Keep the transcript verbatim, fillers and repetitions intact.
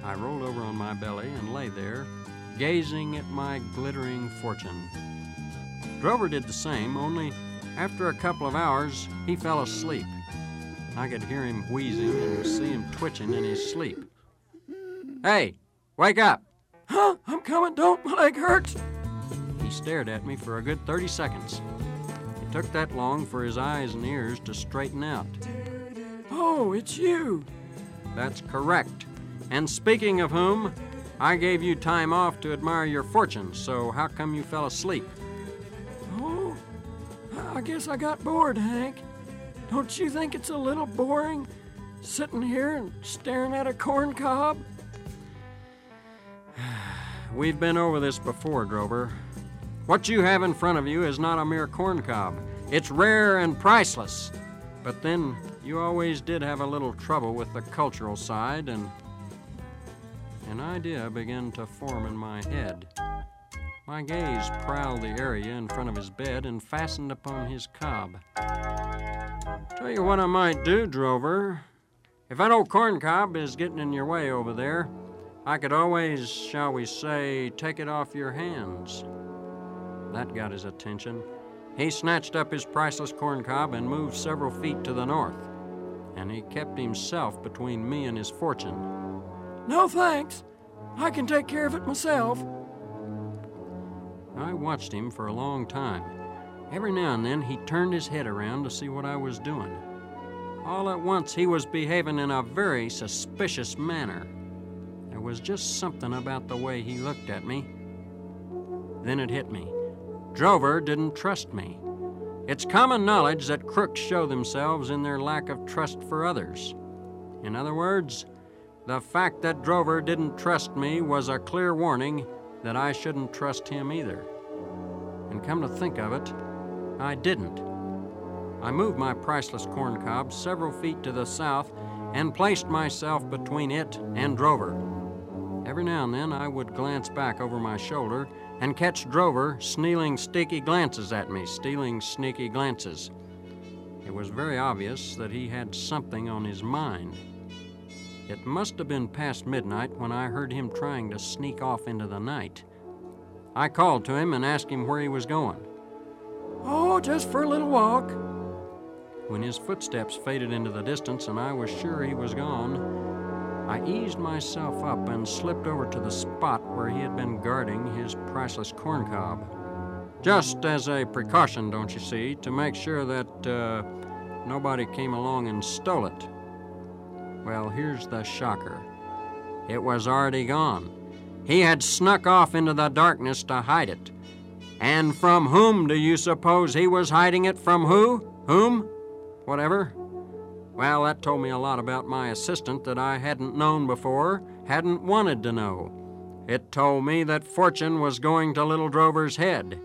I rolled over on my belly and lay there, gazing at my glittering fortune. Drover did the same, only after a couple of hours, he fell asleep. I could hear him wheezing and see him twitching in his sleep. "Hey, wake up!" "Huh? I'm coming, don't. My leg hurts." He stared at me for a good thirty seconds. It took that long for his eyes and ears to straighten out. "Oh, it's you." "That's correct. And speaking of whom, I gave you time off to admire your fortune, so how come you fell asleep?" "Oh, I guess I got bored, Hank. Don't you think it's a little boring, sitting here and staring at a corn cob?" "We've been over this before, Drover. What you have in front of you is not a mere corn cob. It's rare and priceless. But then you always did have a little trouble with the cultural side, and an idea began to form in my head. My gaze prowled the area in front of his bed and fastened upon his cob. "Tell you what I might do, Drover. If that old corn cob is getting in your way over there, I could always, shall we say, take it off your hands." That got his attention. He snatched up his priceless corn cob and moved several feet to the north, and he kept himself between me and his fortune. "No thanks. I can take care of it myself." I watched him for a long time. Every now and then he turned his head around to see what I was doing. All at once he was behaving in a very suspicious manner. There was just something about the way he looked at me. Then it hit me. Drover didn't trust me. It's common knowledge that crooks show themselves in their lack of trust for others. In other words, the fact that Drover didn't trust me was a clear warning that I shouldn't trust him either. And come to think of it, I didn't. I moved my priceless corn cob several feet to the south and placed myself between it and Drover. Every now and then I would glance back over my shoulder and catch Drover stealing sneaky glances at me, stealing sneaky glances. It was very obvious that he had something on his mind. It must have been past midnight when I heard him trying to sneak off into the night. I called to him and asked him where he was going. "Oh, just for a little walk." When his footsteps faded into the distance and I was sure he was gone, I eased myself up and slipped over to the spot where he had been guarding his priceless corn cob. Just as a precaution, don't you see, to make sure that uh, nobody came along and stole it. Well, here's the shocker. It was already gone. He had snuck off into the darkness to hide it. And from whom do you suppose he was hiding it? From who? Whom? Whatever. Well, that told me a lot about my assistant that I hadn't known before, hadn't wanted to know. It told me that fortune was going to little Drover's head.